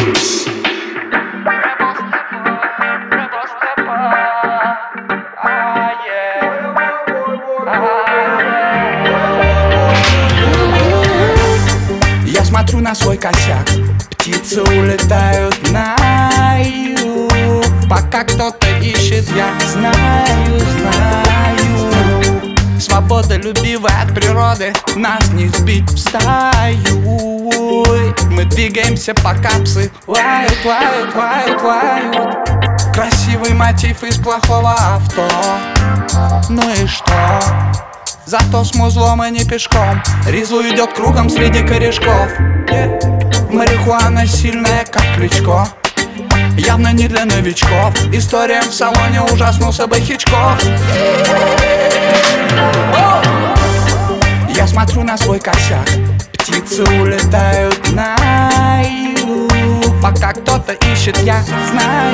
Я смотрю на свой косяк, птицы улетают на юг. Пока кто-то ищет, я знаю. Свободолюбивая от природы, нас не сбить в стаю. Мы двигаемся, пока псы лают. Красивый мотив из плохого авто. Ну и что? Зато с музлом и не пешком. Ризу идет кругом среди корешков. Марихуана сильная, как Кличко. Явно не для новичков. Историям в салоне ужаснулся бы Хичкок. Я смотрю на свой косяк, птицы улетают на юг. Пока кто-то ищет, я знаю.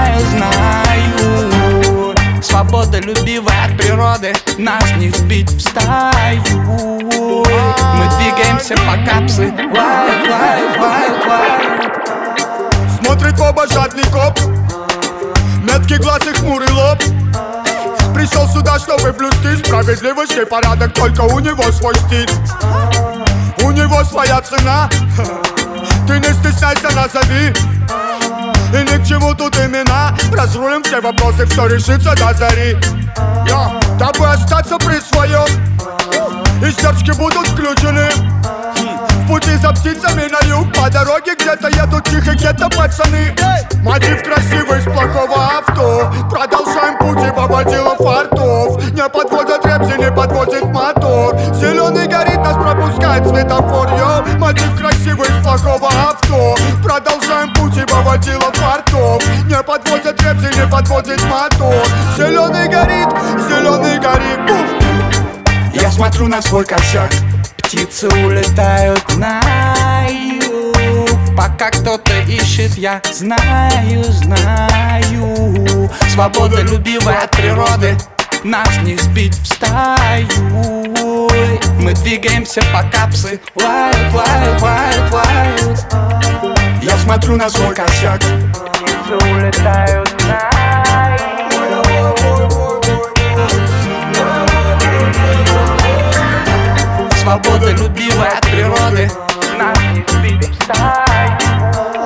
Свободолюбивая от природы, нас не сбить в стаю. Мы двигаемся, пока псы лают. Смотрит в оба жадный коп, меткий глаз и хмурый лоб. Пришел сюда, чтобы блюсти справедливость и порядок. Только у него свой стиль, у него своя цена. Ты не стесняйся, назови. И ни к чему тут имена. Разрулим все вопросы, все решится до зари. Дабы остаться при своем, издержки будут включены. В пути за птицами на юг, по дороге где-то едут тихо где-то пацаны. Мотив красивый с плохого авто. Продолжаем путь, ибо водила фартов. Не подводят репси, не подводит мотор. Зеленый горит, нас пропускает светофор. Мотив красивый с плохого авто. Продолжаем путь, ибо водила фартов. Не подводят репси, не подводит мотор. Зеленый горит, бум. Я смотрю на свой косяк, птицы улетают на юг. Пока кто-то ищет, я знаю. Свободолюбивая от природы, нас не сбить в стаю. Мы двигаемся, пока псы лают. Я смотрю на свой косяк, птицы улетают на юг. Свободолюбивая от природы, нас не сбить в стаю.